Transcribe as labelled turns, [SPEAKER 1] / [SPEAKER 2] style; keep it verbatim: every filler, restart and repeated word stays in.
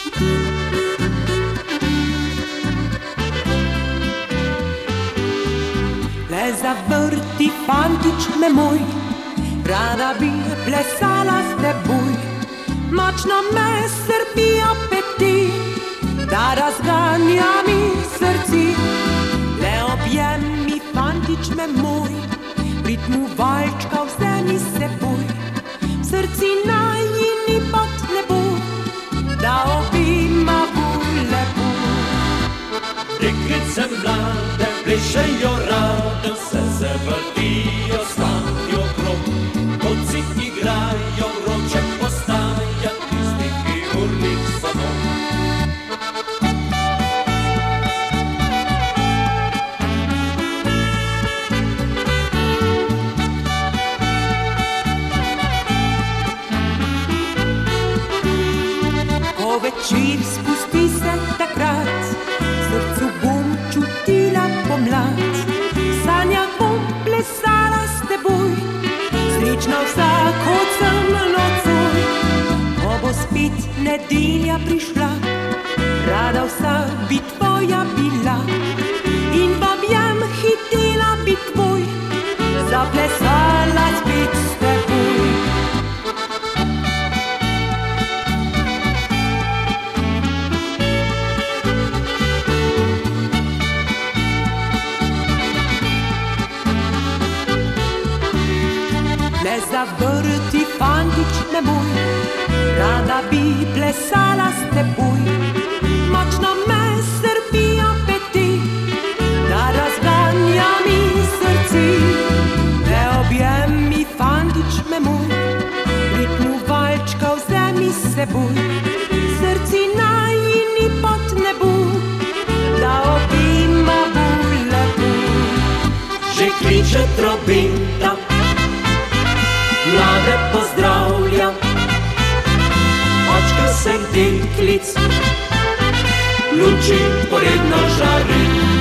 [SPEAKER 1] Le zavrti fantič me moj, rada bi plesala s teboj. Močno me srbi apetit, da razganja mi srci. Le objem mi fantič me moj, ritmu valčka vzemi seboj. V srci najini pot ne bo, da obima bo lepo.
[SPEAKER 2] Deklice mlade plešejo rade, vse se vrtijo, stavijo krog. Oci igrajo, vroče postaja, tisti, ki urnik samo.
[SPEAKER 1] Ko večer spusti se takrat, srcu bom čutila pomlad. Sanja bom plesala s teboj, srečna vsako temno nocoj. Ko bo spet nedelja prišla, rada vsa bi tvoja bila. In v objem hitela bi tvoj, zaplesala spet s teboj. Le zavrti fantič me moj, rada bi plesala s teboj. Močno me srbi apetit, da razganja mi srci. Le objem mi fantič me moj, ritmu valčka vzemi s seboj. Srci najini pot ne bo, da obima bo lepo.
[SPEAKER 2] Že kliče trobenta, mlade pozdravlja, očka sem deklic, luči poredno žari.